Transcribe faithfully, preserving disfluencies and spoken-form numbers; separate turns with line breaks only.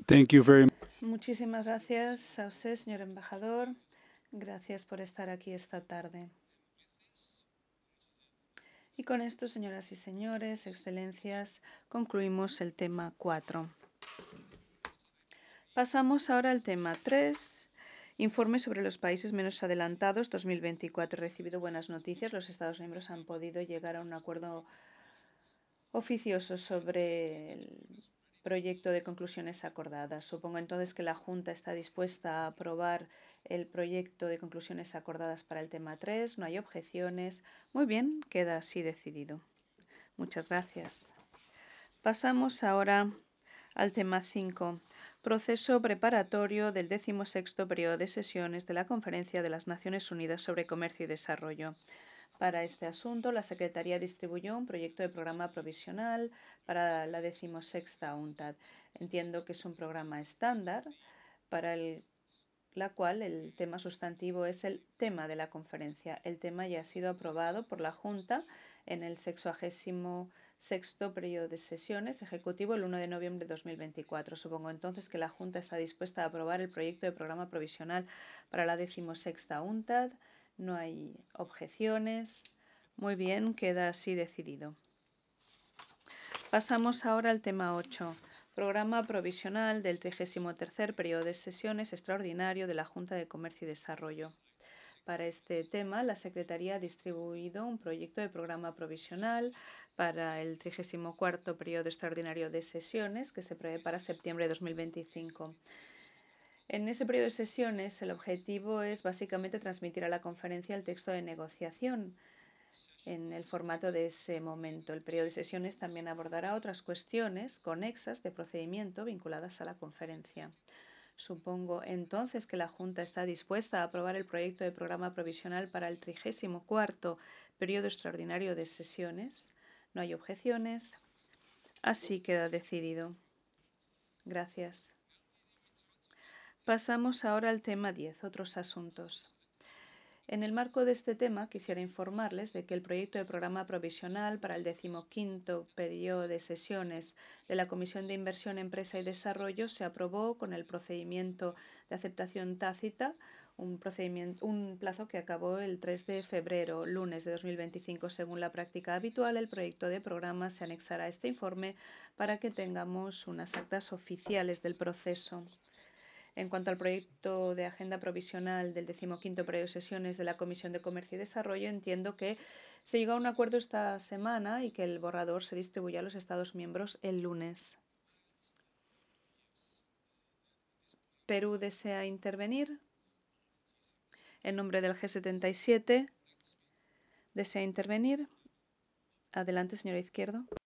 Thank you very
Muchísimas gracias a usted, señor embajador. Gracias por estar aquí esta tarde. Y con esto, señoras y señores, excelencias, concluimos el tema cuatro. Pasamos ahora al tema tres. Informe sobre los países menos adelantados dos mil veinticuatro. He recibido buenas noticias. Los Estados miembros han podido llegar a un acuerdo oficioso sobre el proyecto de conclusiones acordadas. Supongo entonces que la Junta está dispuesta a aprobar el proyecto de conclusiones acordadas para el tema tres. No hay objeciones. Muy bien, queda así decidido. Muchas gracias. Pasamos ahora al tema cinco. Proceso preparatorio del decimosexto periodo de sesiones de la Conferencia de las Naciones Unidas sobre Comercio y Desarrollo. Para este asunto, la Secretaría distribuyó un proyecto de programa provisional para la decimosexta UNCTAD. Entiendo que es un programa estándar para el, la cual el tema sustantivo es el tema de la conferencia. El tema ya ha sido aprobado por la Junta en el sexagésimo sexto periodo de sesiones ejecutivo el uno de noviembre de dos mil veinticuatro. Supongo entonces que la Junta está dispuesta a aprobar el proyecto de programa provisional para la decimosexta UNCTAD. No hay objeciones. Muy bien, queda así decidido. Pasamos ahora al tema ocho. Programa provisional del trigésimo tercer periodo de sesiones extraordinario de la Junta de Comercio y Desarrollo. Para este tema, la Secretaría ha distribuido un proyecto de programa provisional para el trigésimo cuarto periodo extraordinario de sesiones que se prevé para septiembre de dos mil veinticinco. En ese periodo de sesiones, el objetivo es básicamente transmitir a la conferencia el texto de negociación en el formato de ese momento. El periodo de sesiones también abordará otras cuestiones conexas de procedimiento vinculadas a la conferencia. Supongo entonces que la Junta está dispuesta a aprobar el proyecto de programa provisional para el trigésimo cuarto periodo extraordinario de sesiones. No hay objeciones. Así queda decidido. Gracias. Pasamos ahora al tema diez, otros asuntos. En el marco de este tema, quisiera informarles de que el proyecto de programa provisional para el decimoquinto periodo de sesiones de la Comisión de Inversión, Empresa y Desarrollo se aprobó con el procedimiento de aceptación tácita, un, procedimiento, un plazo que acabó el tres de febrero, lunes de dos mil veinticinco. Según la práctica habitual, el proyecto de programa se anexará a este informe para que tengamos unas actas oficiales del proceso. En cuanto al proyecto de agenda provisional del decimoquinto periodo de sesiones de la Comisión de Comercio y Desarrollo, entiendo que se llegó a un acuerdo esta semana y que el borrador se distribuye a los Estados miembros el lunes. ¿Perú desea intervenir? En nombre del G setenta y siete, ¿desea intervenir? Adelante, señora Izquierdo.